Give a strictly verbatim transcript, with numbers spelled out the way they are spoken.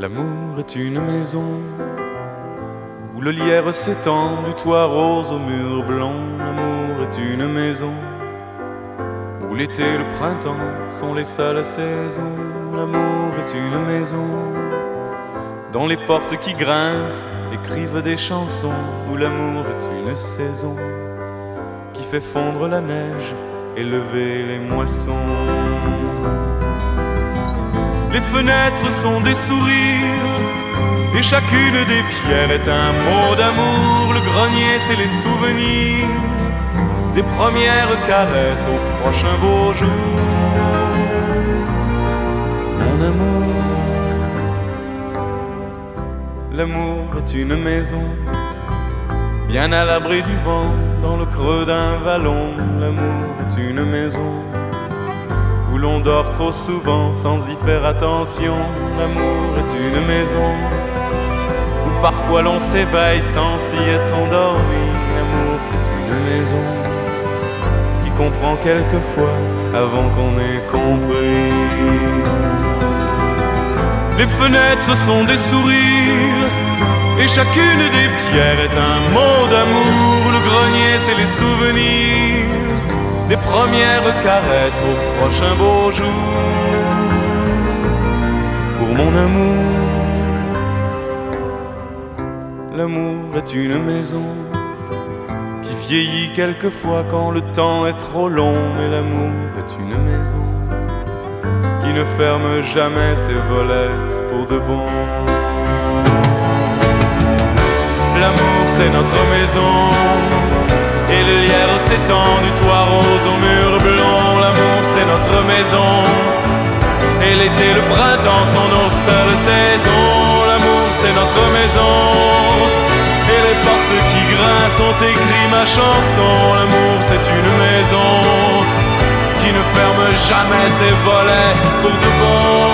L'amour est une maison où le lierre s'étend du toit rose au mur blanc. L'amour est une maison où l'été et le printemps sont les seules saisons. L'amour est une maison dont les portes qui grincent écrivent des chansons. Où l'amour est une saison qui fait fondre la neige et lever les moissons. Les fenêtres sont des sourires et chacune des pierres est un mot d'amour. Le grenier c'est les souvenirs des premières caresses au prochain beau jour. Mon amour, l'amour est une maison bien à l'abri du vent dans le creux d'un vallon. L'amour est une maison où l'on dort trop souvent sans y faire attention. L'amour est une maison où parfois l'on s'éveille sans s'y être endormi. L'amour c'est une maison qui comprend quelquefois avant qu'on ait compris. Les fenêtres sont des sourires et chacune des pierres est un mot d'amour. Le grenier c'est les souvenirs des premières caresses au prochain beau jour. Pour mon amour, l'amour est une maison qui vieillit quelquefois quand le temps est trop long. Mais l'amour est une maison qui ne ferme jamais ses volets pour de bon. L'amour c'est notre maison et le lierre s'étend du toit rose au mur blanc. L'amour c'est notre maison et l'été et le printemps sont nos seules saisons. L'amour c'est notre maison et les portes qui grincent ont écrit ma chanson. L'amour c'est une maison qui ne ferme jamais ses volets pour de bon.